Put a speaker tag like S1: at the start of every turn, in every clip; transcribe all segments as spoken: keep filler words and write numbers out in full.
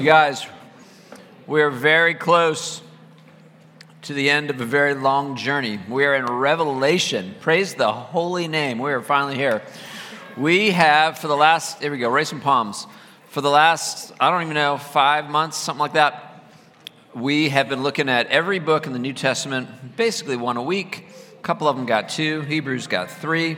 S1: You guys, we're very close to the end of a very long journey. We are in Revelation. Praise the holy name. We are finally here. We have, for the last, here we go, raise some palms. For the last, I don't even know, five months, something like that, we have been looking at every book in the New Testament, basically one a week. A couple of them got two. Hebrews got three.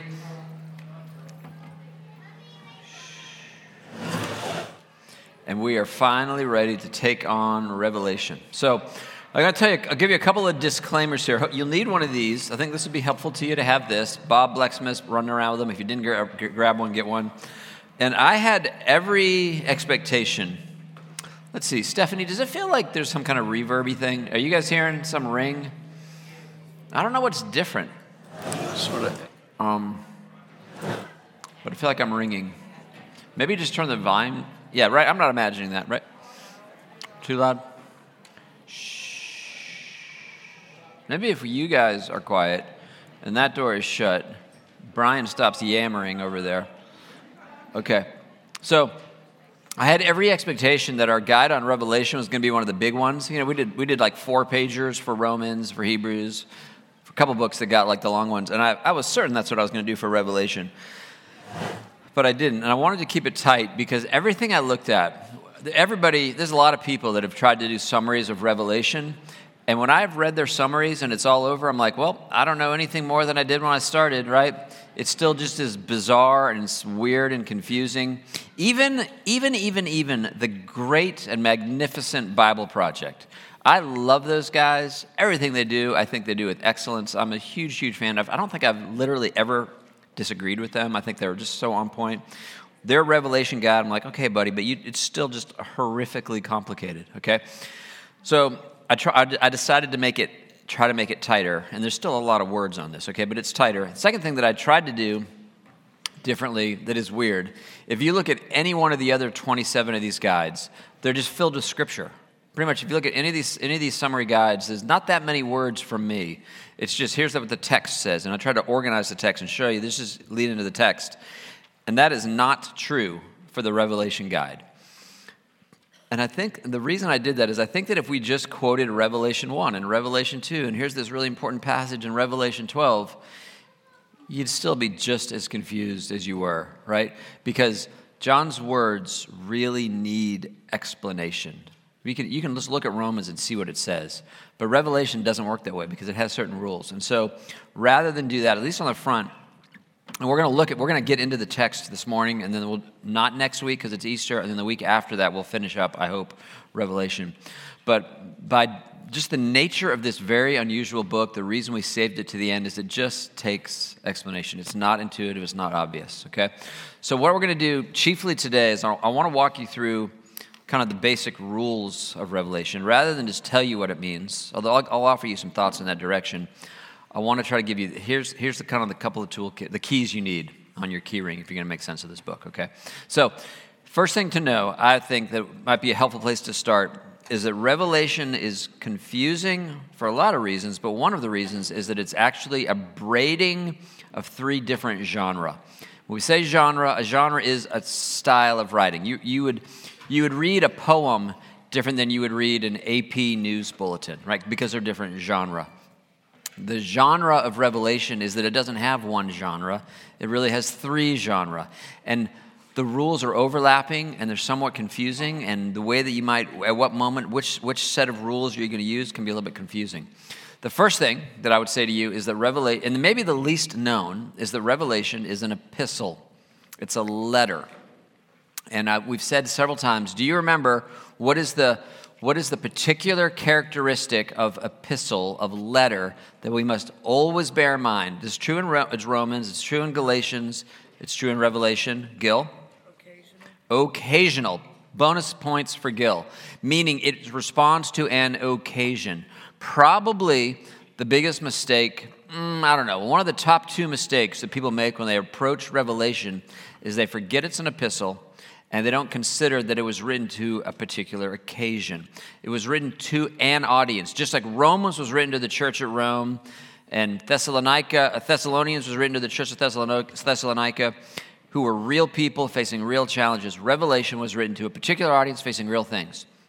S1: And we are finally ready to take on Revelation. So I got to tell you, I'll give you a couple of disclaimers here. You'll need one of these. I think this would be helpful to you to have this. Bob Blecksmith running around with them. If you didn't gra- grab one, get one. And I had every expectation. Let's see, Stephanie, does it feel like there's some kind of reverby thing? Are you guys hearing some ring? I don't know what's different. Sort of. Um, but I feel like I'm ringing. Maybe just turn the volume. Yeah, right. I'm not imagining that, right? Too loud? Shh. Maybe if you guys are quiet and that door is shut, Brian stops yammering over there. Okay. So I had every expectation that our guide on Revelation was going to be one of the big ones. You know, we did we did like four pagers for Romans, for Hebrews, for a couple books that got like the long ones, and I, I was certain that's what I was going to do for Revelation. But I didn't, and I wanted to keep it tight because everything I looked at, everybody, there's a lot of people that have tried to do summaries of Revelation, and when I've read their summaries and it's all over, I'm like, well, I don't know anything more than I did when I started, right? It's still just as bizarre and it's weird and confusing. Even, even, even, even the great and magnificent Bible Project. I love those guys. Everything they do, I think they do with excellence. I'm a huge, huge fan of. I don't think I've literally ever disagreed with them. I think they were just so on point. Their Revelation guide, I'm like, okay, buddy, but you, it's still just horrifically complicated, okay? So I, try, I decided to make it, try to make it tighter, and there's still a lot of words on this, okay, but it's tighter. The second thing that I tried to do differently that is weird, if you look at any one of the other twenty-seven of these guides, they're just filled with scripture. Pretty much, if you look at any of these any of these summary guides, there's not that many words from me. It's just, here's what the text says. And I tried to organize the text and show you, this is leading to the text. And that is not true for the Revelation guide. And I think the reason I did that is I think that if we just quoted Revelation one and Revelation two, and here's this really important passage in Revelation twelve, you'd still be just as confused as you were, right? Because John's words really need explanation. You can, you can just look at Romans and see what it says. But Revelation doesn't work that way because it has certain rules. And so rather than do that, at least on the front, and we're going to look at, we're going to get into the text this morning, and then we'll, not next week because it's Easter, and then the week after that we'll finish up, I hope, Revelation. But by just the nature of this very unusual book, the reason we saved it to the end is it just takes explanation. It's not intuitive, it's not obvious, okay? So what we're going to do chiefly today is I, I want to walk you through kind of the basic rules of Revelation, rather than just tell you what it means. Although I'll, I'll offer you some thoughts in that direction, I want to try to give you, here's here's the kind of the couple of toolkit, the keys you need on your key ring if you're going to make sense of this book, okay? So first thing to know, I think that might be a helpful place to start, is that Revelation is confusing for a lot of reasons, but one of the reasons is that it's actually a braiding of three different genres. When we say genre, a genre is a style of writing. You you would... You would read a poem different than you would read an A P news bulletin, right? Because they're different genre. The genre of Revelation is that it doesn't have one genre. It really has three genres. And the rules are overlapping and they're somewhat confusing. And the way that you might, at what moment, which, which set of rules you're going to use can be a little bit confusing. The first thing that I would say to you is that Revelation, and maybe the least known, is that Revelation is an epistle. It's a letter. And uh, we've said several times, do you remember what is the what is the particular characteristic of epistle, of letter, that we must always bear in mind? It's true in Ro- it's Romans, it's true in Galatians, it's true in Revelation. Gil? Occasional. Occasional. Bonus points for Gil. Meaning it responds to an occasion. Probably the biggest mistake, mm, I don't know, one of the top two mistakes that people make when they approach Revelation is they forget it's an epistle, and they don't consider that it was written to a particular occasion. It was written to an audience, just like Romans was written to the church at Rome, and Thessalonica, Thessalonians was written to the church of Thessalonica, who were real people facing real challenges. Revelation was written to a particular audience facing real things.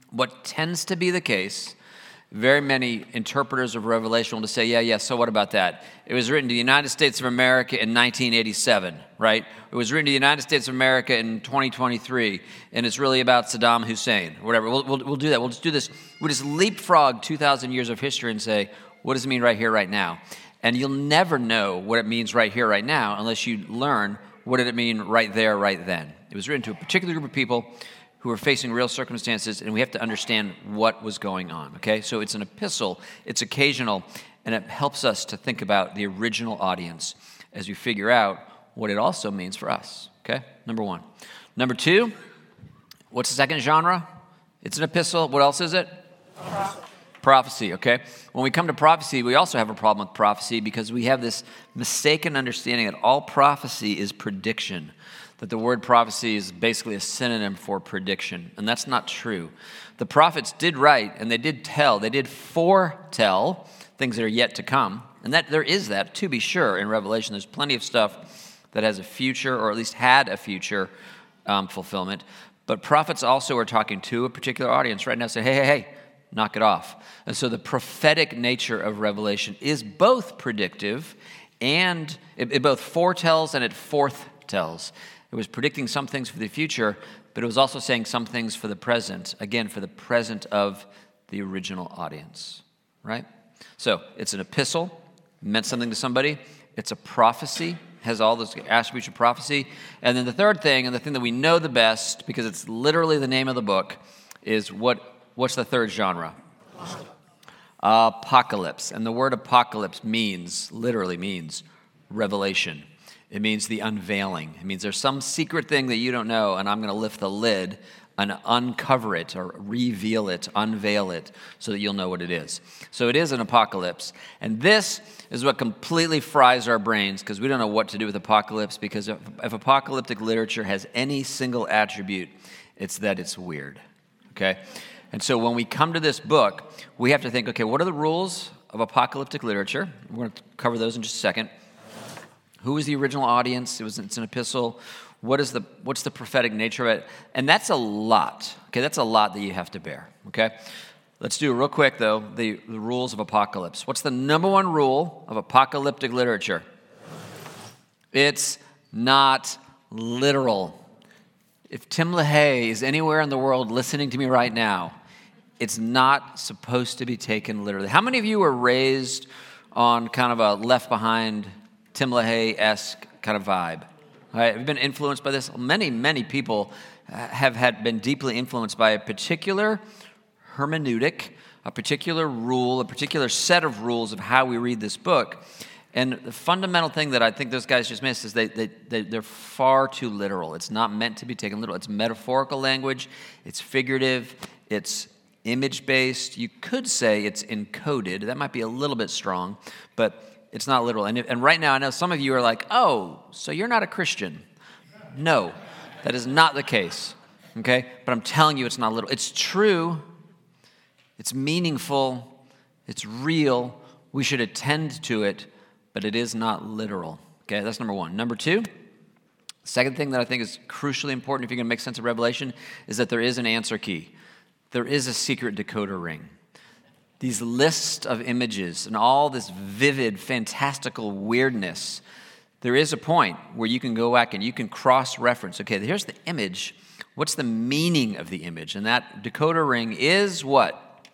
S1: what tends to be the case, very many interpreters of Revelation will just say, yeah, yeah, so what about that? It was written to the United States of America in nineteen eighty-seven, right? It was written to the United States of America in twenty twenty-three, and it's really about Saddam Hussein, or whatever. We'll, we'll, we'll do that. We'll just do this. We'll just leapfrog two thousand years of history and say, what does it mean right here, right now? And you'll never know what it means right here, right now, unless you learn what did it mean right there, right then. It was written to a particular group of people who were facing real circumstances, and we have to understand what was going on, okay? So it's an epistle, it's occasional, and it helps us to think about the original audience as we figure out what it also means for us, okay? Number one. Number two, what's the second genre? It's an epistle. What else is it? Prophecy. Prophecy, okay? When we come to prophecy, we also have a problem with prophecy because we have this mistaken understanding that all prophecy is prediction, that the word prophecy is basically a synonym for prediction, and that's not true. The prophets did write, and they did tell, they did foretell things that are yet to come, and that there is that, to be sure, in Revelation. There's plenty of stuff that has a future, or at least had a future um, fulfillment, but prophets also are talking to a particular audience right now, saying, hey, hey, hey, knock it off. And so the prophetic nature of Revelation is both predictive, and it, it both foretells and it forthtells. It was predicting some things for the future, but it was also saying some things for the present, again, for the present of the original audience, right? So it's an epistle, meant something to somebody. It's a prophecy, has all those attributes of prophecy. And then the third thing, and the thing that we know the best, because it's literally the name of the book, is what? What's the third genre? Apocalypse. And the word apocalypse means, literally means, revelation. It means the unveiling. It means there's some secret thing that you don't know, and I'm going to lift the lid and uncover it or reveal it, unveil it, so that you'll know what it is. So it is an apocalypse. And this is what completely fries our brains, because we don't know what to do with apocalypse, because if, if apocalyptic literature has any single attribute, it's that it's weird, okay? And so when we come to this book, we have to think, okay, what are the rules of apocalyptic literature? We're going to cover those in just a second. Who is the original audience? It was, it's an epistle. What is the, what's the prophetic nature of it? And that's a lot. Okay, that's a lot that you have to bear. Okay? Let's do it real quick, though, the, the rules of apocalypse. What's the number one rule of apocalyptic literature? It's not literal. If Tim LaHaye is anywhere in the world listening to me right now, it's not supposed to be taken literally. How many of you were raised on kind of a Left Behind, Tim LaHaye-esque kind of vibe? All right, have you been influenced by this? Many, many people have had been deeply influenced by a particular hermeneutic, a particular rule, a particular set of rules of how we read this book. And the fundamental thing that I think those guys just missed is they, they, they, they're far too literal. It's not meant to be taken literal. It's metaphorical language. It's figurative. It's image-based. You could say it's encoded. That might be a little bit strong, but it's not literal. And, and right now, I know some of you are like, oh, so you're not a Christian. No, that is not the case, okay? But I'm telling you it's not literal. It's true. It's meaningful. It's real. We should attend to it, but it is not literal, okay? That's number one. Number two, second thing that I think is crucially important if you're going to make sense of Revelation is that there is an answer key. There is a secret decoder ring. These lists of images and all this vivid, fantastical weirdness, there is a point where you can go back and you can cross-reference. Okay, here's the image. What's the meaning of the image? And that decoder ring is what?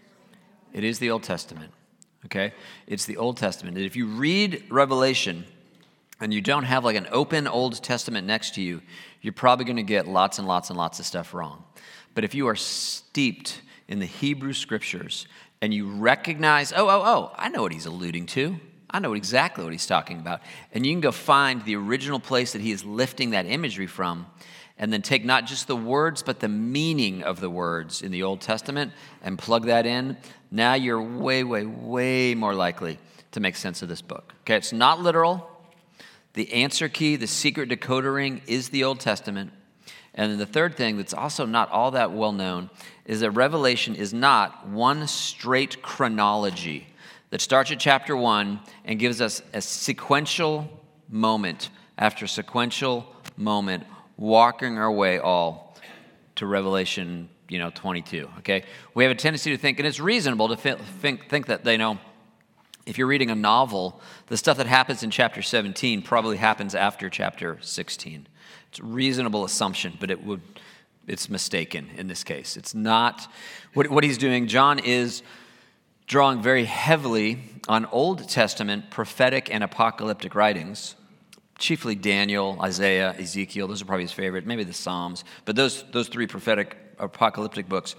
S1: It is the Old Testament, okay? It's the Old Testament. And if you read Revelation and you don't have like an open Old Testament next to you, you're probably going to get lots and lots and lots of stuff wrong. But if you are steeped in the Hebrew Scriptures and you recognize, oh, oh, oh, I know what he's alluding to. I know exactly what he's talking about. And you can go find the original place that he is lifting that imagery from and then take not just the words, but the meaning of the words in the Old Testament and plug that in. Now you're way, way, way more likely to make sense of this book. Okay, it's not literal. The answer key, the secret decoder ring, is the Old Testament. And then the third thing that's also not all that well known is that Revelation is not one straight chronology that starts at chapter one and gives us a sequential moment after sequential moment, walking our way all to Revelation you know, twenty-two, okay? We have a tendency to think, and it's reasonable to think, think that they know, if you're reading a novel, the stuff that happens in chapter seventeen probably happens after chapter sixteen. It's a reasonable assumption, but it would, it's mistaken in this case. It's not, what, what he's doing, John is drawing very heavily on Old Testament prophetic and apocalyptic writings, chiefly Daniel, Isaiah, Ezekiel. Those are probably his favorite, maybe the Psalms. But those, those three prophetic, apocalyptic books,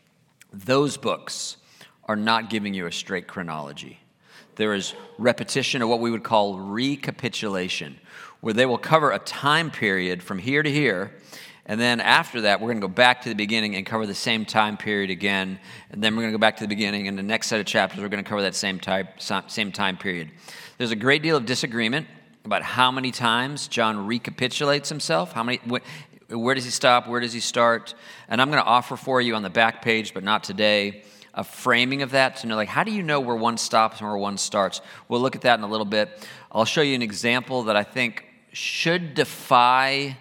S1: those books are not giving you a straight chronology. There is repetition, or what we would call recapitulation, where they will cover a time period from here to here, and then after that, we're going to go back to the beginning and cover the same time period again, and then we're going to go back to the beginning, and the next set of chapters, we're going to cover that same type, same time period. There's a great deal of disagreement about how many times John recapitulates himself, how many, wh- where does he stop, where does he start, and I'm going to offer for you on the back page, but not today, a framing of that to know, like, how do you know where one stops and where one starts? We'll look at that in a little bit. I'll show you an example that I think should defy,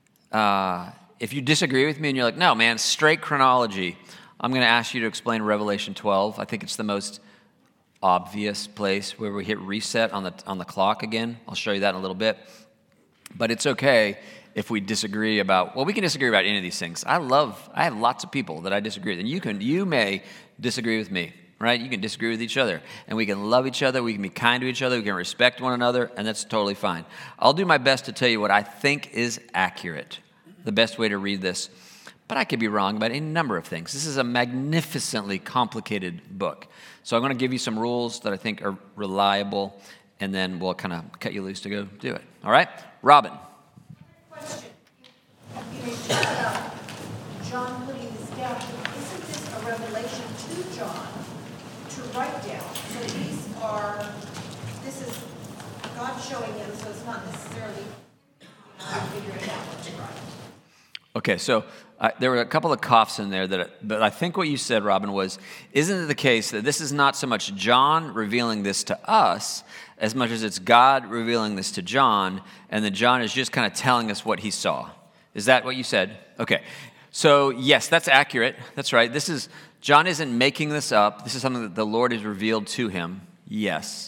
S1: uh, if you disagree with me and you're like, no, man, straight chronology, I'm going to ask you to explain Revelation twelve. I think it's the most obvious place where we hit reset on the on the clock again. I'll show you that in a little bit. But it's okay if we disagree about, well, we can disagree about any of these things. I love, I have lots of people that I disagree with, and you can, you may disagree with me, right? You can disagree with each other, and we can love each other, we can be kind to each other, we can respect one another, and that's totally fine. I'll do my best to tell you what I think is accurate, the best way to read this, but I could be wrong about any number of things. This is a magnificently complicated book. So I'm going to give you some rules that I think are reliable, and then we'll kind of cut you loose to go do it. All right? Robin.
S2: Question. You know, talk about John putting this down. Isn't this a revelation to John to write down? So these are, this is God showing him, so it's not necessarily uh, figuring out what to write.
S1: Okay, so uh, there were a couple of coughs in there, that, but I think what you said, Robin, was, isn't it the case that this is not so much John revealing this to us as much as it's God revealing this to John, and then John is just kind of telling us what he saw? Is that what you said? Okay, so yes, that's accurate. That's right. This is, John isn't making this up. This is something that the Lord has revealed to him. Yes.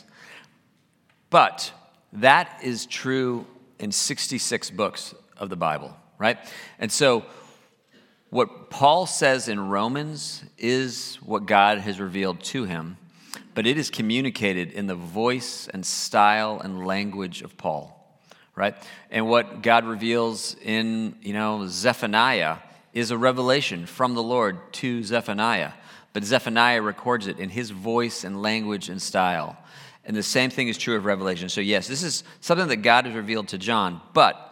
S1: But that is true in sixty-six books of the Bible. Right? And so what Paul says in Romans is what God has revealed to him, but it is communicated in the voice and style and language of Paul, right? And what God reveals in, you know, Zephaniah is a revelation from the Lord to Zephaniah, but Zephaniah records it in his voice and language and style. And the same thing is true of Revelation. So yes, this is something that God has revealed to John, but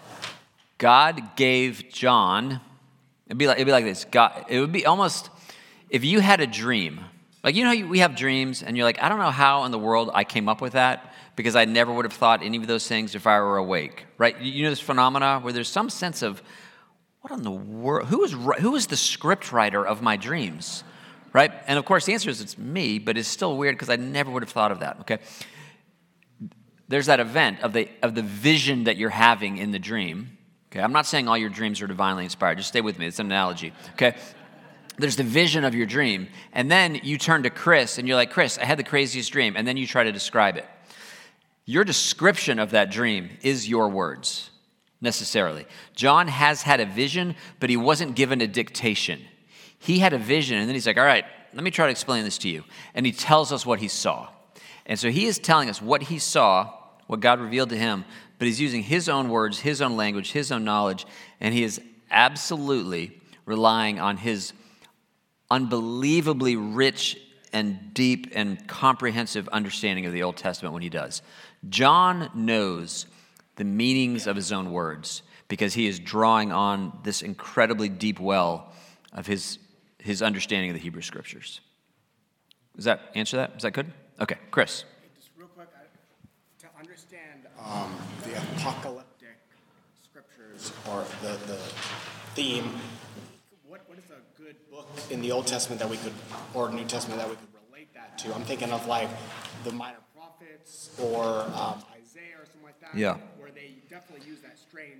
S1: God gave John, it'd be like, it'd be like this. God, it would be almost, if you had a dream, like, you know how we have dreams and you're like, I don't know how in the world I came up with that, because I never would have thought any of those things if I were awake, right? You know this phenomena where there's some sense of, what in the world, who is, who is the script writer of my dreams, right? And of course the answer is it's me, but it's still weird because I never would have thought of that, okay? There's that event of the of the vision that you're having in the dream. Okay, I'm not saying all your dreams are divinely inspired. Just stay with me. It's an analogy. Okay, there's the vision of your dream, and then you turn to Chris, and you're like, Chris, I had the craziest dream, and then you try to describe it. Your description of that dream is your words, necessarily. John has had a vision, but he wasn't given a dictation. He had a vision, and then he's like, all right, let me try to explain this to you. And he tells us what he saw. And so he is telling us what he saw, what God revealed to him, but he's using his own words, his own language, his own knowledge, and he is absolutely relying on his unbelievably rich and deep and comprehensive understanding of the Old Testament when he does. John knows the meanings of his own words because he is drawing on this incredibly deep well of his, his understanding of the Hebrew Scriptures. Does that answer that? Is that good? Okay, Chris.
S3: Just real quick, I, to understand um, the apocalyptic scriptures or the, the theme, what, what is a good book in the Old Testament that we could, or New Testament that we could relate that to? I'm thinking of like the Minor Prophets or um, Isaiah or something like that,
S1: yeah.
S3: where they definitely use that strange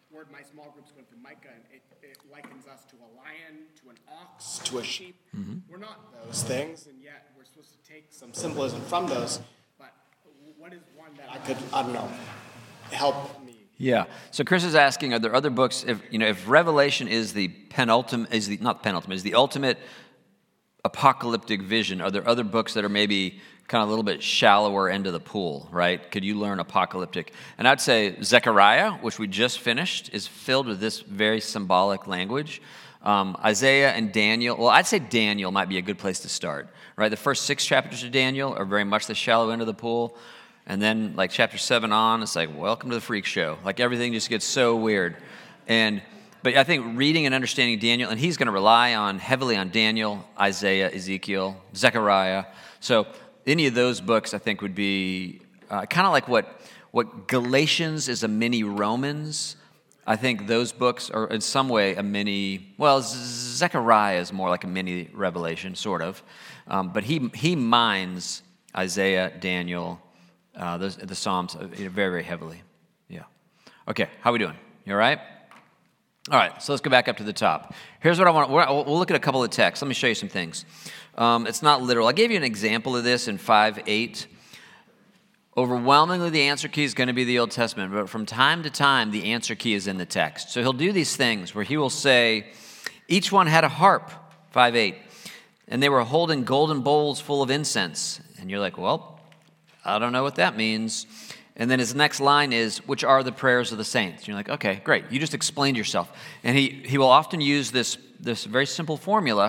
S3: word my small group's going through Micah, and it, it likens us to a lion, to an ox, to a sheep. Mm-hmm. We're not those things, and yet we're supposed to take some symbolism from those. But what is one that I could, I don't know, help me?
S1: Yeah. So Chris is asking, are there other books, if you know, if Revelation is the penultimate, is the not penultimate, is the ultimate apocalyptic vision, are there other books that are maybe kind of a little bit shallower end of the pool, right? Could you learn apocalyptic? And I'd say Zechariah, which we just finished, is filled with this very symbolic language. Um, Isaiah and Daniel, well, I'd say Daniel might be a good place to start, right? The first six chapters of Daniel are very much the shallow end of the pool. And then like chapter seven on, it's like, welcome to the freak show. Like everything just gets so weird. And But I think reading and understanding Daniel, and he's going to rely on heavily on Daniel, Isaiah, Ezekiel, Zechariah. So any of those books, I think, would be uh, kind of like what, what Galatians is a mini Romans. I think those books are in some way a mini, well, Zechariah is more like a mini Revelation, sort of. Um, but he he mines Isaiah, Daniel, uh, the, the Psalms very, very heavily. Yeah. Okay, how are we doing? You all right? All right, so let's go back up to the top. Here's what I want. We'll look at a couple of texts. Let me show you some things. Um, it's not literal. I gave you an example of this in five eight. Overwhelmingly, the answer key is going to be the Old Testament, but from time to time, the answer key is in the text. So he'll do these things where he will say, each one had a harp, five eight, and they were holding golden bowls full of incense. And you're like, well, I don't know what that means. And then his next line is, which are the prayers of the saints. And you're like, okay, great. You just explained yourself. And he, he will often use this, this very simple formula,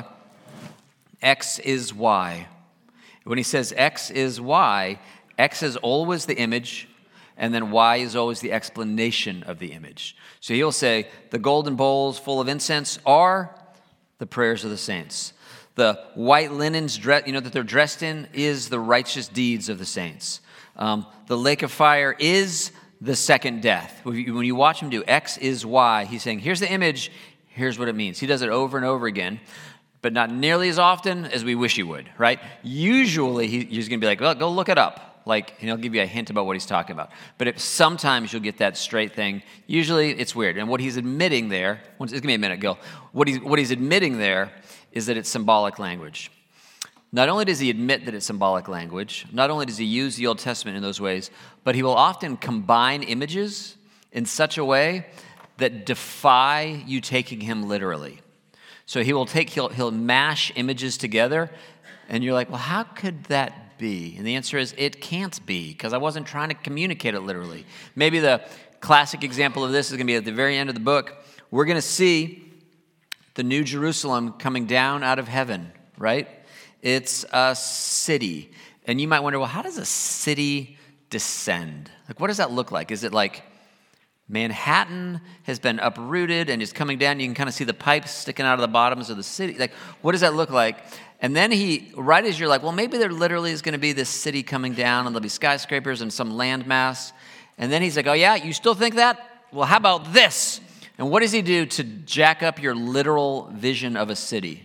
S1: X is Y. When he says X is Y, X is always the image, and then Y is always the explanation of the image. So he'll say, the golden bowls full of incense are the prayers of the saints. The white linens, you know, that they're dressed in is the righteous deeds of the saints. Um, the lake of fire is the second death. When you watch him do X is Y, he's saying, here's the image, here's what it means. He does it over and over again, but not nearly as often as we wish he would, right? Usually he, he's going to be like, well, go look it up. Like, and he'll give you a hint about what he's talking about. But if, sometimes you'll get that straight thing. Usually it's weird. And what he's admitting there, give me a minute, Gil. What he's, what he's admitting there is that it's symbolic language. Not only does he admit that it's symbolic language, not only does he use the Old Testament in those ways, but he will often combine images in such a way that defy you taking him literally. So he will take, he'll, he'll mash images together, and you're like, well, how could that be? And the answer is, it can't be, because I wasn't trying to communicate it literally. Maybe the classic example of this is going to be at the very end of the book. We're going to see the New Jerusalem coming down out of heaven, right? It's a city. And you might wonder, well, how does a city descend? Like, what does that look like? Is it like Manhattan has been uprooted and is coming down? You can kind of see the pipes sticking out of the bottoms of the city. Like, what does that look like? And then he, right as you're like, well, maybe there literally is going to be this city coming down and there'll be skyscrapers and some landmass. And then he's like, oh, yeah, you still think that? Well, how about this? And what does he do to jack up your literal vision of a city?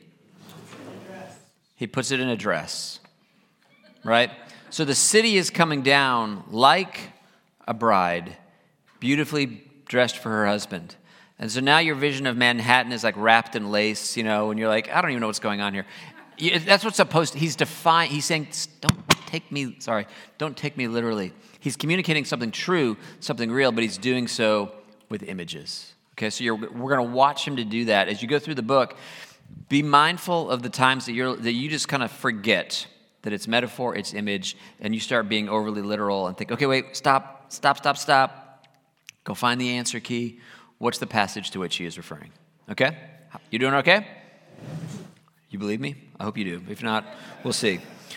S1: He puts it in a dress, right? So the city is coming down like a bride, beautifully dressed for her husband. And so now your vision of Manhattan is like wrapped in lace, you know, and you're like, I don't even know what's going on here. That's what's supposed to, he's defying, he's saying, don't take me, sorry, don't take me literally. He's communicating something true, something real, but he's doing so with images. Okay, so you're, we're going to watch him to do that. As you go through the book, be mindful of the times that you're that you just kind of forget that it's metaphor, it's image, and you start being overly literal and think, okay, wait, stop, stop, stop, stop. Go find the answer key. What's the passage to which he is referring? Okay? You doing okay? You believe me? I hope you do. If not, we'll see.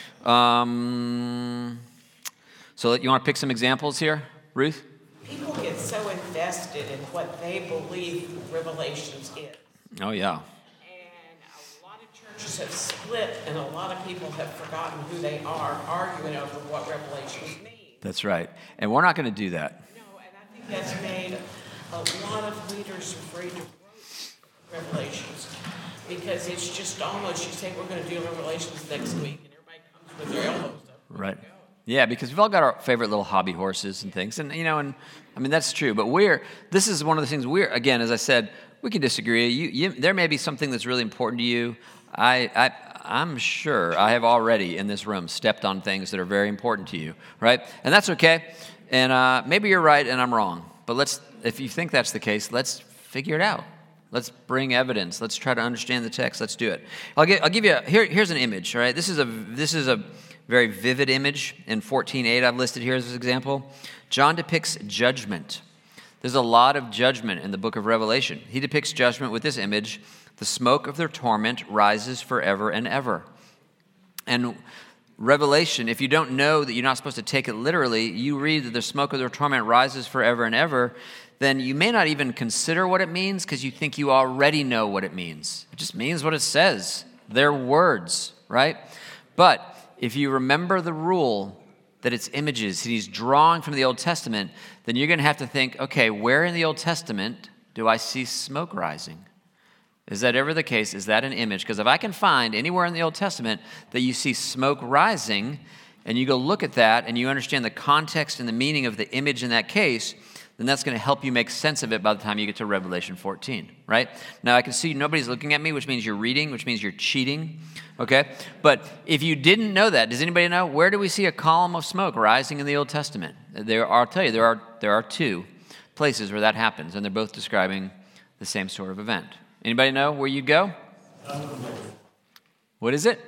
S1: Um, so you want to pick some examples here, Ruth?
S4: People get so invested in what they believe Revelations is.
S1: Oh, yeah.
S4: Churches have split, and a lot of people have forgotten who they are, arguing over what Revelations mean.
S1: That's right. And we're not going to do that.
S4: No, and I think that's made a lot of leaders afraid to write Revelations, because it's just almost, you say we're going to do Revelations next week, and everybody comes with their elbows up.
S1: Right. Yeah, because we've all got our favorite little hobby horses and things. And, you know, and I mean, that's true. But we're, this is one of the things we're, again, as I said, we can disagree. You, you, there may be something that's really important to you. I, I, I'm sure I have already in this room stepped on things that are very important to you, right? And that's okay. And uh, maybe you're right and I'm wrong. But let's, if you think that's the case, let's figure it out. Let's bring evidence. Let's try to understand the text. Let's do it. I'll give, I'll give you, a, here, here's an image, all right? This is a, this is a very vivid image in fourteen eight I've listed here as an example. John depicts judgment. There's a lot of judgment in the book of Revelation. He depicts judgment with this image. The smoke of their torment rises forever and ever. And Revelation, if you don't know that you're not supposed to take it literally, you read that the smoke of their torment rises forever and ever, then you may not even consider what it means because you think you already know what it means. It just means what it says. They're words, right? But if you remember the rule that it's images, he's drawing from the Old Testament, then you're going to have to think, okay, where in the Old Testament do I see smoke rising? Is that ever the case? Is that an image? Because if I can find anywhere in the Old Testament that you see smoke rising, and you go look at that, and you understand the context and the meaning of the image in that case, then that's going to help you make sense of it by the time you get to Revelation fourteen, right? Now, I can see nobody's looking at me, which means you're reading, which means you're cheating, okay? But if you didn't know that, does anybody know, where do we see a column of smoke rising in the Old Testament? There are, I'll tell you, there are, there are two places where that happens, and they're both describing the same sort of event. Anybody know where you go? What is it?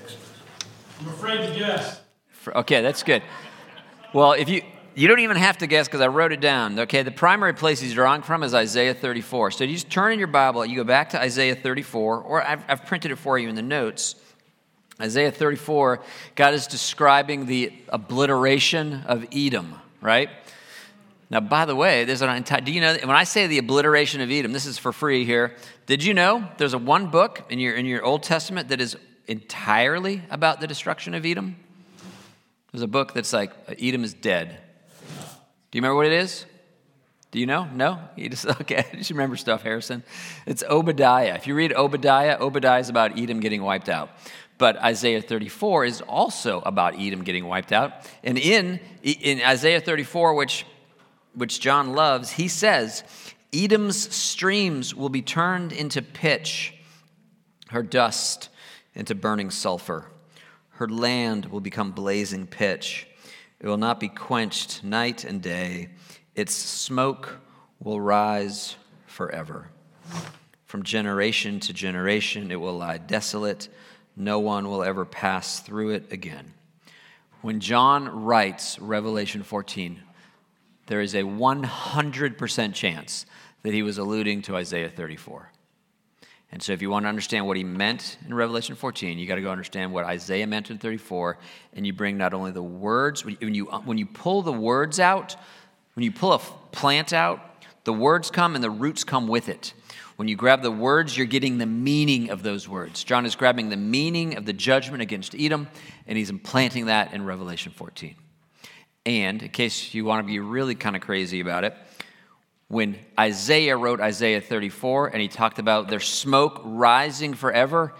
S5: I'm afraid to guess.
S1: Okay, that's good. Well, if you you don't even have to guess because I wrote it down. Okay, the primary place he's drawing from is Isaiah thirty-four. So you just turn in your Bible, you go back to Isaiah thirty-four, or I've, I've printed it for you in the notes. Isaiah thirty-four, God is describing the obliteration of Edom, right? Now, by the way, there's an entire, do you know, when I say the obliteration of Edom, this is for free here. Did you know there's a one book in your in your Old Testament that is entirely about the destruction of Edom? There's a book that's like, Edom is dead. Do you remember what it is? Do you know? No? You just, okay, I just remember stuff, Harrison. It's Obadiah. If you read Obadiah, Obadiah is about Edom getting wiped out. But Isaiah thirty-four is also about Edom getting wiped out. And in, in Isaiah thirty-four, which which John loves, he says, Edom's streams will be turned into pitch, her dust into burning sulfur. Her land will become blazing pitch. It will not be quenched night and day. Its smoke will rise forever. From generation to generation, it will lie desolate. No one will ever pass through it again. When John writes Revelation fourteen, there is a one hundred percent chance that he was alluding to Isaiah thirty-four. And so if you want to understand what he meant in Revelation fourteen, you got to go understand what Isaiah meant in thirty-four, and you bring not only the words, when you, when you pull the words out, when you pull a plant out, the words come and the roots come with it. When you grab the words, you're getting the meaning of those words. John is grabbing the meaning of the judgment against Edom, and he's implanting that in Revelation fourteen. And in case you want to be really kind of crazy about it, when Isaiah wrote Isaiah thirty-four and he talked about their smoke rising forever,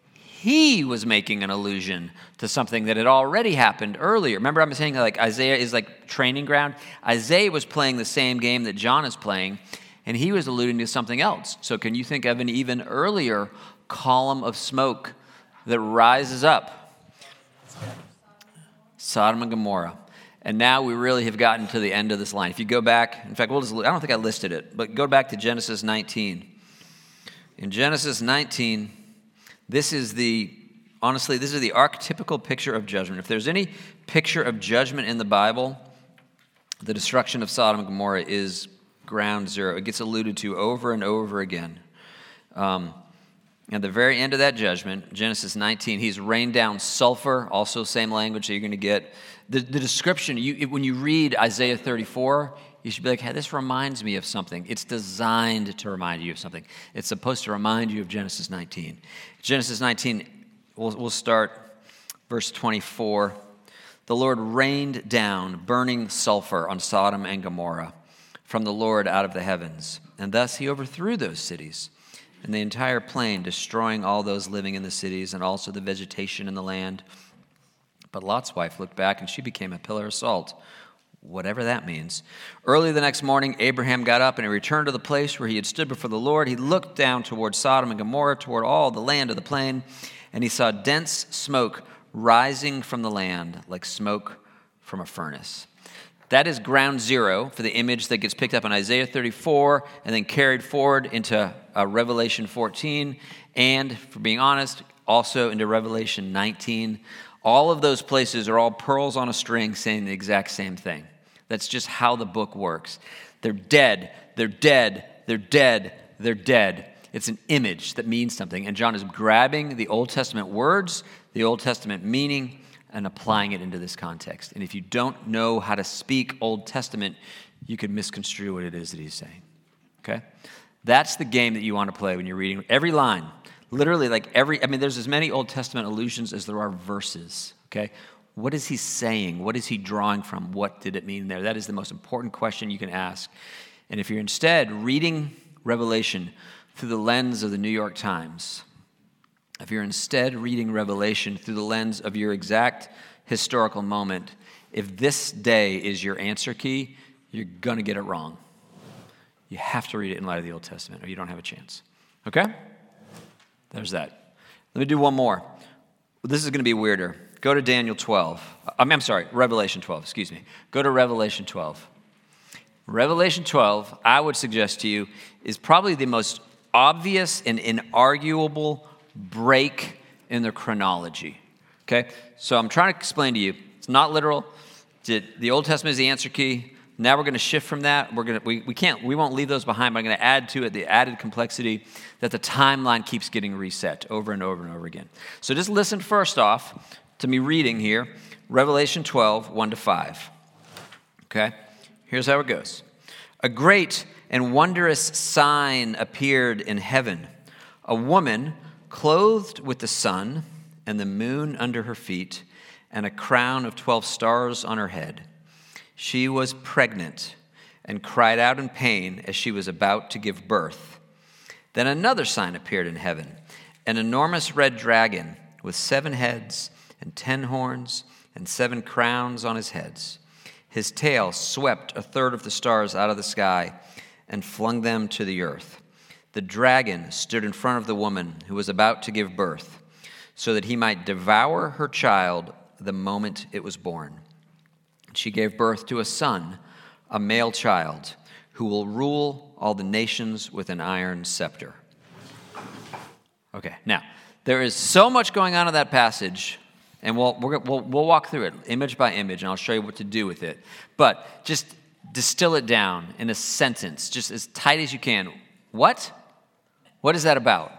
S1: he was making an allusion to something that had already happened earlier. Remember I'm saying like Isaiah is like training ground? Isaiah was playing the same game that John is playing, and he was alluding to something else. So can you think of an even earlier column of smoke that rises up? Sodom and Gomorrah. And now we really have gotten to the end of this line. If you go back, in fact, we'll just, I don't think I listed it, but go back to Genesis nineteen. In Genesis nineteen, this is the, honestly, this is the archetypical picture of judgment. If there's any picture of judgment in the Bible, the destruction of Sodom and Gomorrah is ground zero. It gets alluded to over and over again. Um, at the very end of that judgment, Genesis nineteen, he's rained down sulfur, also same language that you're going to get. The, the description, you, when you read Isaiah thirty-four, you should be like, hey, this reminds me of something. It's designed to remind you of something. It's supposed to remind you of Genesis nineteen. Genesis nineteen, we'll, we'll start verse twenty-four. The Lord rained down burning sulfur on Sodom and Gomorrah from the Lord out of the heavens. And thus he overthrew those cities and the entire plain, destroying all those living in the cities and also the vegetation in the land. But Lot's wife looked back, and she became a pillar of salt, whatever that means. Early the next morning, Abraham got up, and he returned to the place where he had stood before the Lord. He looked down toward Sodom and Gomorrah, toward all the land of the plain, and he saw dense smoke rising from the land like smoke from a furnace. That is ground zero for the image that gets picked up in Isaiah thirty-four and then carried forward into uh, Revelation fourteen, and, for being honest, also into Revelation nineteen. All of those places are all pearls on a string saying the exact same thing. That's just how the book works. They're dead, they're dead, they're dead, they're dead. It's an image that means something. And John is grabbing the Old Testament words, the Old Testament meaning, and applying it into this context. And if you don't know how to speak Old Testament, you could misconstrue what it is that he's saying. Okay? That's the game that you want to play when you're reading every line. Literally, like every, I mean, there's as many Old Testament allusions as there are verses. Okay? What is he saying? What is he drawing from? What did it mean there? That is the most important question you can ask. And if you're instead reading Revelation through the lens of the New York Times, if you're instead reading Revelation through the lens of your exact historical moment, if this day is your answer key, you're going to get it wrong. You have to read it in light of the Old Testament, or you don't have a chance. Okay? There's that. Let me do one more. This is going to be weirder. Go to Daniel twelve. I'm, I'm sorry, Revelation twelve, excuse me. Go to Revelation twelve. Revelation twelve, I would suggest to you, is probably the most obvious and inarguable break in the chronology. Okay? So I'm trying to explain to you, it's not literal. The Old Testament is the answer key. Now we're going to shift from that. We're going to, we, we can't, we won't leave those behind, but I'm going to add to it the added complexity that the timeline keeps getting reset over and over and over again. So just listen first off to me reading here, Revelation twelve, one to five. Okay? Here's how it goes. A great and wondrous sign appeared in heaven. A woman clothed with the sun and the moon under her feet, and a crown of twelve stars on her head. She was pregnant and cried out in pain as she was about to give birth. Then another sign appeared in heaven, an enormous red dragon with seven heads and ten horns and seven crowns on his heads. His tail swept a third of the stars out of the sky and flung them to the earth. The dragon stood in front of the woman who was about to give birth, so that he might devour her child the moment it was born. She gave birth to a son, a male child, who will rule all the nations with an iron scepter. Okay, now, there is so much going on in that passage, and we'll, we'll, we'll, we'll walk through it image by image, and I'll show you what to do with it. But just distill it down in a sentence, just as tight as you can. What? What is that about?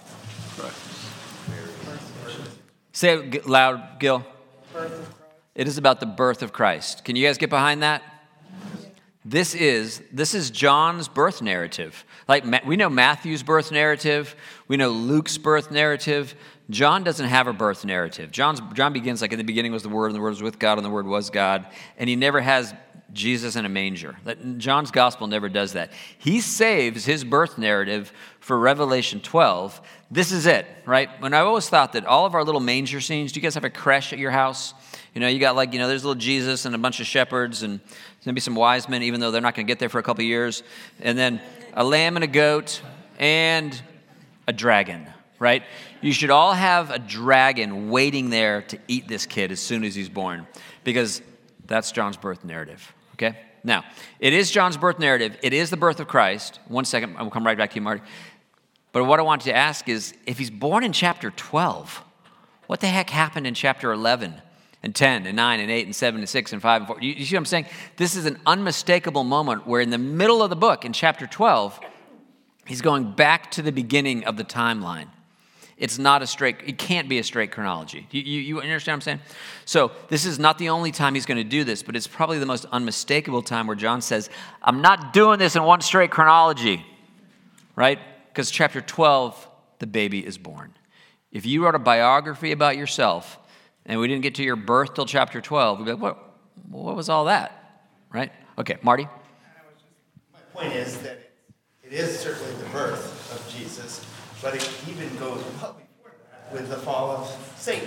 S1: Say it loud, Gil. It is about the birth of Christ. Can you guys get behind that? This is this is John's birth narrative. Like we know Matthew's birth narrative, we know Luke's birth narrative. John doesn't have a birth narrative. John's John begins like in the beginning was the Word, and the Word was with God, and the Word was God, and he never has Jesus in a manger. John's gospel never does that. He saves his birth narrative for Revelation twelve. This is it, right? When I always thought that all of our little manger scenes, do you guys have a creche at your house? You know, you got like, you know, there's little Jesus and a bunch of shepherds and maybe some wise men, even though they're not going to get there for a couple of years. And then a lamb and a goat and a dragon, right? You should all have a dragon waiting there to eat this kid as soon as he's born, because that's John's birth narrative, okay? Now, it is John's birth narrative. It is the birth of Christ. One second, I'll come right back to you, Marty. But what I want to ask is, if he's born in chapter twelve, what the heck happened in chapter eleven? And ten, and nine, and eight, and seven, and six, and five, and four. You, you see what I'm saying? This is an unmistakable moment where in the middle of the book, in chapter twelve, he's going back to the beginning of the timeline. It's not a straight, it can't be a straight chronology. You, you, you understand what I'm saying? So this is not the only time he's going to do this, but it's probably the most unmistakable time where John says, I'm not doing this in one straight chronology, right? Because chapter twelve, the baby is born. If you wrote a biography about yourself, and we didn't get to your birth till chapter twelve, we'd be like, what, what was all that, right? Okay, Marty?
S6: My point is that it, it is certainly the birth of Jesus, but it even goes well before that with the fall of Satan.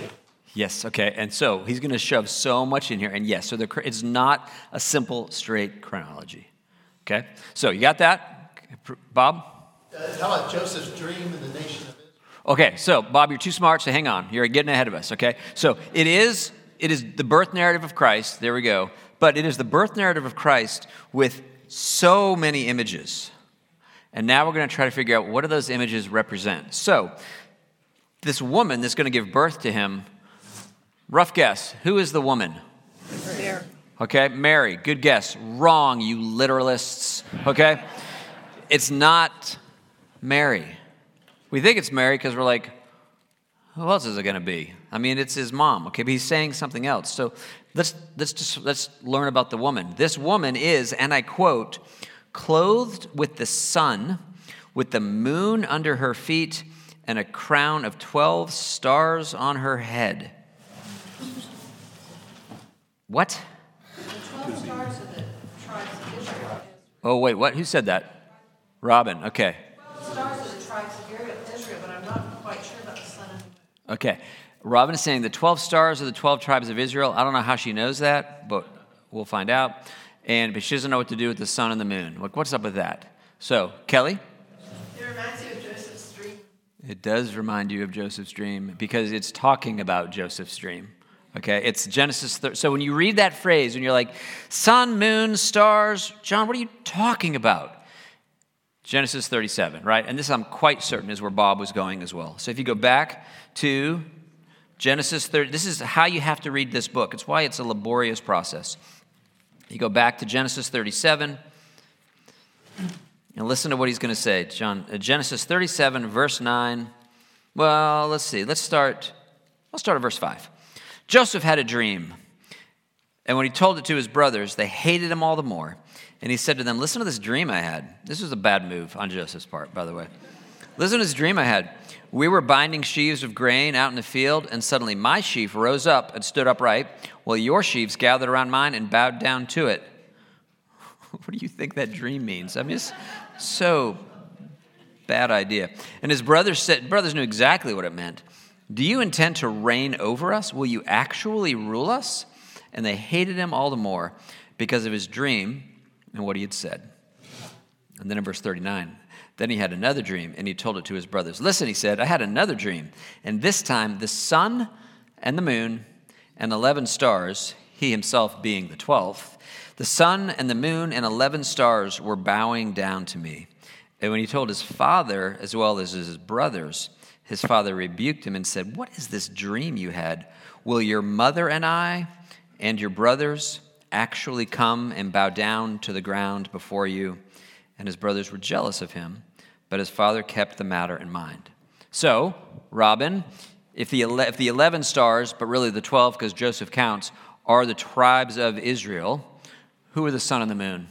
S1: Yes, okay. And so he's going to shove so much in here. And yes, so the, it's not a simple, straight chronology. Okay? So you got that? Bob?
S6: Uh, how about Joseph's dream in the nation of Israel?
S1: Okay, so Bob, you're too smart, so hang on. You're getting ahead of us, okay? So it is it is the birth narrative of Christ. There we go. But it is the birth narrative of Christ with so many images. And now we're going to try to figure out what do those images represent. So this woman that's going to give birth to him, rough guess, who is the woman?
S4: Mary.
S1: Okay, Mary, good guess. Wrong, you literalists, okay? It's not Mary. We think it's Mary because we're like, who else is it going to be? I mean, it's his mom, okay? But he's saying something else. So let's let's just let's learn about the woman. This woman is, and I quote, clothed with the sun, with the moon under her feet, and a crown of twelve stars on her head. What?
S2: The twelve stars of the tribes of Israel.
S1: Oh, wait, what? Who said that? Robin, okay.
S2: twelve stars of the tribes of Israel, but I'm not quite sure about the sun and the moon.
S1: Okay. Robin is saying the twelve stars are the twelve tribes of Israel. I don't know how she knows that, but we'll find out. And but she doesn't know what to do with the sun and the moon. Like, what's up with that? So, Kelly?
S4: It reminds you of Joseph's dream.
S1: It does remind you of Joseph's dream because it's talking about Joseph's dream. Okay, it's Genesis. thirty. So when you read that phrase and you're like, sun, moon, stars, John, what are you talking about? Genesis thirty-seven, right? And this I'm quite certain is where Bob was going as well. So if you go back to Genesis thirty, this is how you have to read this book. It's why it's a laborious process. You go back to Genesis thirty-seven and listen to what he's going to say. John, uh, Genesis thirty-seven, verse nine. Well, let's see. Let's start. Let's start at verse five. Joseph had a dream, and when he told it to his brothers, they hated him all the more. And he said to them, listen to this dream I had. This was a bad move on Joseph's part, by the way. Listen to this dream I had. We were binding sheaves of grain out in the field, and suddenly my sheaf rose up and stood upright, while your sheaves gathered around mine and bowed down to it. What do you think that dream means? I mean, it's so bad idea. And his brothers said, brothers knew exactly what it meant. Do you intend to reign over us? Will you actually rule us? And they hated him all the more because of his dream and what he had said. And then in verse thirty-nine, then he had another dream, and he told it to his brothers. Listen, he said, I had another dream, and this time the sun and the moon and eleven stars, he himself being the twelfth, the sun and the moon and eleven stars were bowing down to me. And when he told his father as well as his brothers, his father rebuked him and said, what is this dream you had? Will your mother and I and your brothers actually come and bow down to the ground before you? And his brothers were jealous of him, but his father kept the matter in mind. So, Robin, if the if the eleven stars, but really the twelve because Joseph counts, are the tribes of Israel, who are the sun and the moon?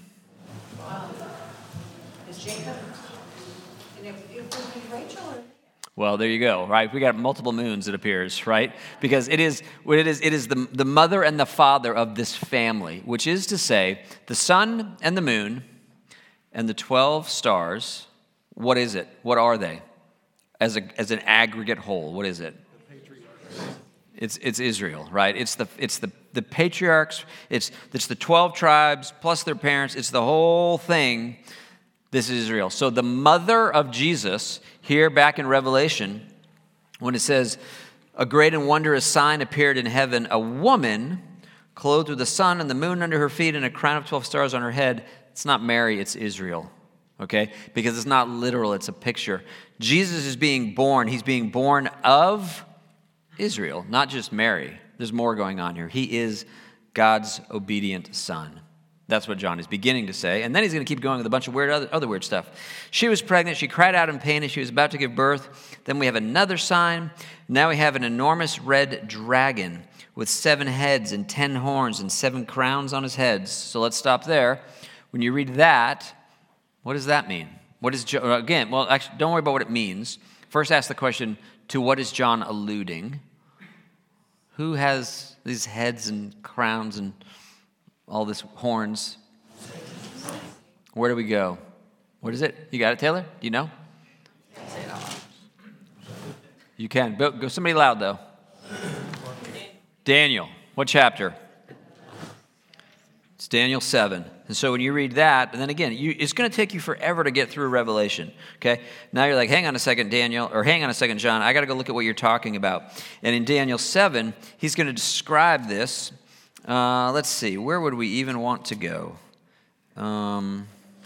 S2: Is Jacob, and it, it would be Rachel or?
S1: Well, there you go, right? We got multiple moons, it appears, right? Because it is what it is, it is the, the mother and the father of this family, which is to say, the sun and the moon and the twelve stars. What is it? What are they? As a as an aggregate whole, what is it? It's it's Israel, right? It's the it's the, the patriarchs, it's it's the twelve tribes plus their parents, it's the whole thing. This is Israel. So the mother of Jesus, here back in Revelation, when it says, a great and wondrous sign appeared in heaven, a woman clothed with the sun and the moon under her feet and a crown of twelve stars on her head. It's not Mary, it's Israel, okay? Because it's not literal, it's a picture. Jesus is being born. He's being born of Israel, not just Mary. There's more going on here. He is God's obedient son. That's what John is beginning to say. And then he's going to keep going with a bunch of weird other, other weird stuff. She was pregnant. She cried out in pain as she was about to give birth. Then we have another sign. Now we have an enormous red dragon with seven heads and ten horns and seven crowns on his heads. So let's stop there. When you read that, what does that mean? What is jo- again? Well, actually, don't worry about what it means. First, ask the question: to what is John alluding? Who has these heads and crowns and all this horns? Where do we go? What is it? You got it, Taylor? Do you know? You can. Go, go somebody loud, though. Daniel. What chapter? It's Daniel seven. And so when you read that, and then again, you, it's going to take you forever to get through Revelation, okay? Now you're like, hang on a second, Daniel, or hang on a second, John, I got to go look at what you're talking about. And in Daniel seven, he's going to describe this. Uh, let's see, where would we even want to go? Um,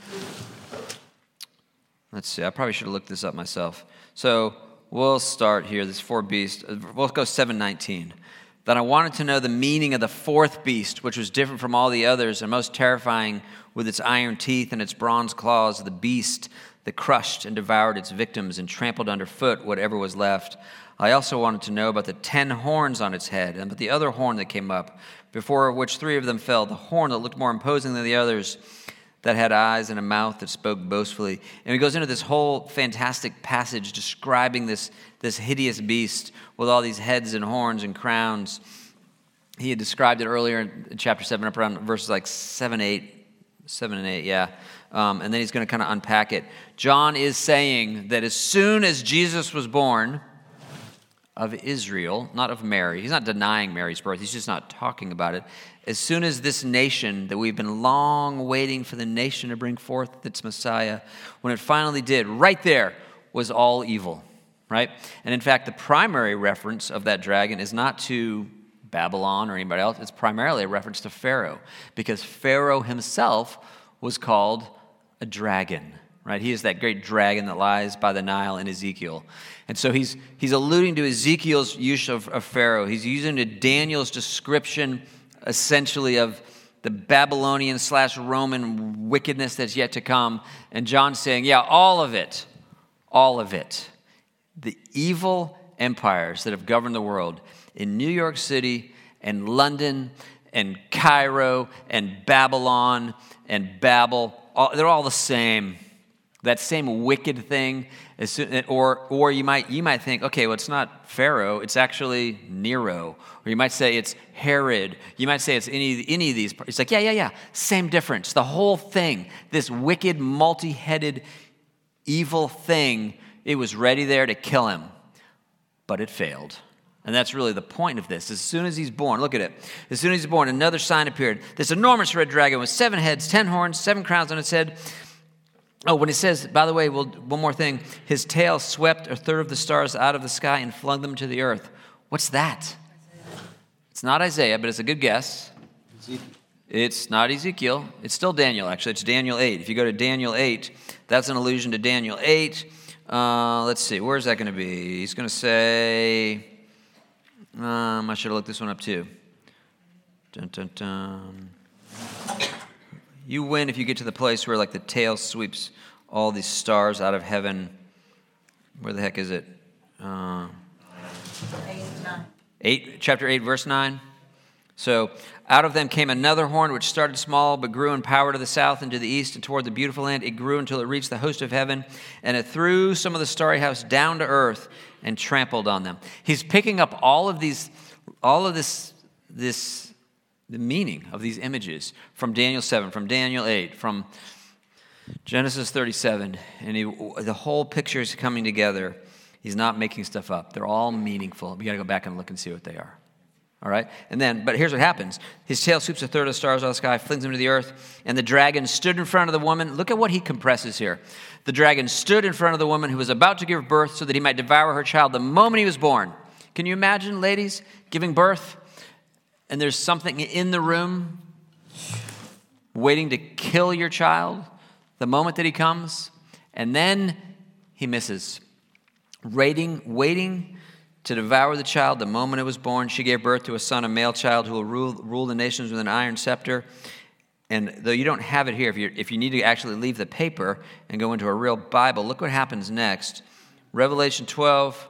S1: let's see, I probably should have looked this up myself. So we'll start here, this four beasts. We'll go seven nineteen. That I wanted to know the meaning of the fourth beast, which was different from all the others and most terrifying with its iron teeth and its bronze claws, the beast that crushed and devoured its victims and trampled underfoot whatever was left. I also wanted to know about the ten horns on its head and about the other horn that came up, before which three of them fell, the horn that looked more imposing than the others, that had eyes and a mouth that spoke boastfully. And he goes into this whole fantastic passage describing this, this hideous beast with all these heads and horns and crowns. He had described it earlier in chapter seven, up around verses like seven, eight, seven and eight, yeah. Um, and then he's going to kind of unpack it. John is saying that as soon as Jesus was born of Israel, not of Mary, he's not denying Mary's birth, he's just not talking about it. As soon as this nation that we've been long waiting for the nation to bring forth its Messiah, when it finally did, right there was all evil, right? And in fact, the primary reference of that dragon is not to Babylon or anybody else. It's primarily a reference to Pharaoh, because Pharaoh himself was called a dragon, right? He is that great dragon that lies by the Nile in Ezekiel. And so he's he's alluding to Ezekiel's use of, of Pharaoh. He's using to Daniel's description essentially of the Babylonian slash Roman wickedness that's yet to come. And John's saying, yeah, all of it, all of it. The evil empires that have governed the world in New York City and London and Cairo and Babylon and Babel, all, they're all the same. That same wicked thing, or or you might you might think, okay, well, it's not Pharaoh, it's actually Nero, or you might say it's Herod. You might say it's any any of these. It's like, yeah, yeah, yeah, same difference. The whole thing, this wicked, multi-headed, evil thing, it was ready there to kill him, but it failed. And that's really the point of this. As soon as he's born, look at it. As soon as he's born, another sign appeared. This enormous red dragon with seven heads, ten horns, seven crowns on its head. Oh, when it says, by the way, well, one more thing. His tail swept a third of the stars out of the sky and flung them to the earth. What's that? It's not Isaiah, but it's a good guess. Ezekiel. It's not Ezekiel. It's still Daniel, actually. It's Daniel eight. If you go to Daniel eight, that's an allusion to Daniel eight. Uh, let's see. Where's that going to be? He's going to say... Um, I should have looked this one up too. Dun, dun, dun. You win if you get to the place where like the tail sweeps all these stars out of heaven. Where the heck is it? Uh, eight, nine. eight, chapter eight, verse nine. So out of them came another horn, which started small, but grew in power to the south and to the east and toward the beautiful land. It grew until it reached the host of heaven, and it threw some of the starry house down to earth and trampled on them. He's picking up all of these, all of this, this, the meaning of these images from Daniel seven, from Daniel eight, from Genesis thirty-seven, and he, the whole picture is coming together. He's not making stuff up. They're all meaningful. We got to go back and look and see what they are. All right? And then, but here's what happens. His tail sweeps a third of the stars out of the sky, flings them to the earth, and the dragon stood in front of the woman. Look at what he compresses here. The dragon stood in front of the woman who was about to give birth so that he might devour her child the moment he was born. Can you imagine, ladies, giving birth, and there's something in the room waiting to kill your child the moment that he comes, and then he misses. Waiting, waiting to devour the child the moment it was born. She gave birth to a son, a male child who will rule, rule the nations with an iron scepter. And though you don't have it here, if, you if you need to actually leave the paper and go into a real Bible, look what happens next. Revelation twelve.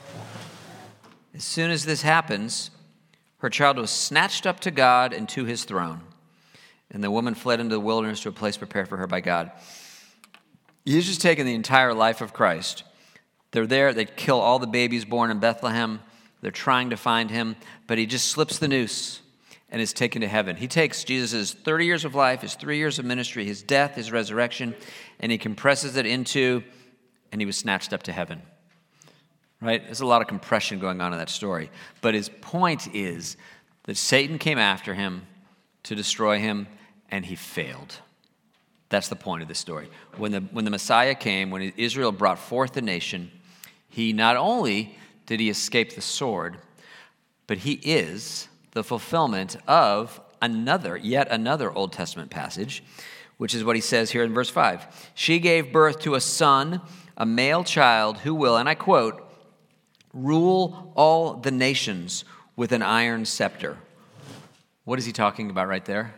S1: As soon as this happens, her child was snatched up to God and to his throne. And the woman fled into the wilderness to a place prepared for her by God. He's just taken the entire life of Christ. They're there. They kill all the babies born in Bethlehem. They're trying to find him, but he just slips the noose and is taken to heaven. He takes Jesus' thirty years of life, his three years of ministry, his death, his resurrection, and he compresses it into, and he was snatched up to heaven. Right? There's a lot of compression going on in that story. But his point is that Satan came after him to destroy him, and he failed. That's the point of this story. When the, when the Messiah came, when Israel brought forth the nation, he not only did he escape the sword, but he is the fulfillment of another, yet another Old Testament passage, which is what he says here in verse five. She gave birth to a son, a male child, who will, and I quote, rule all the nations with an iron scepter. What is he talking about right there?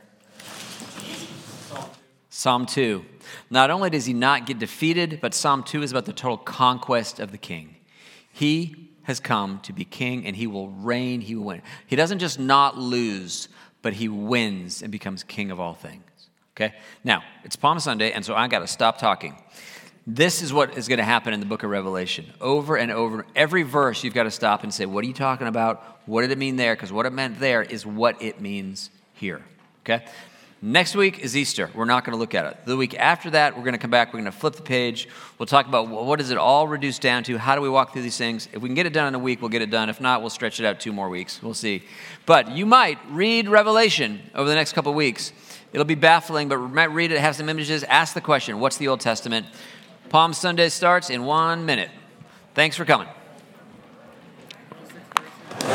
S1: Psalm two. Not only does he not get defeated, but Psalm two is about the total conquest of the king. He has come to be king, and he will reign, he will win. He doesn't just not lose, but he wins and becomes king of all things. Okay? Now, it's Palm Sunday, and so I got to stop talking. This is what is going to happen in the book of Revelation. Over and over, every verse you've got to stop and say, what are you talking about? What did it mean there? Because what it meant there is what it means here. Okay? Next week is Easter. We're not going to look at it. The week after that, we're going to come back. We're going to flip the page. We'll talk about what does it all reduce down to? How do we walk through these things? If we can get it done in a week, we'll get it done. If not, we'll stretch it out two more weeks. We'll see. But you might read Revelation over the next couple of weeks. It'll be baffling, but read it, have some images, ask the question, what's the Old Testament? Palm Sunday starts in one minute. Thanks for coming.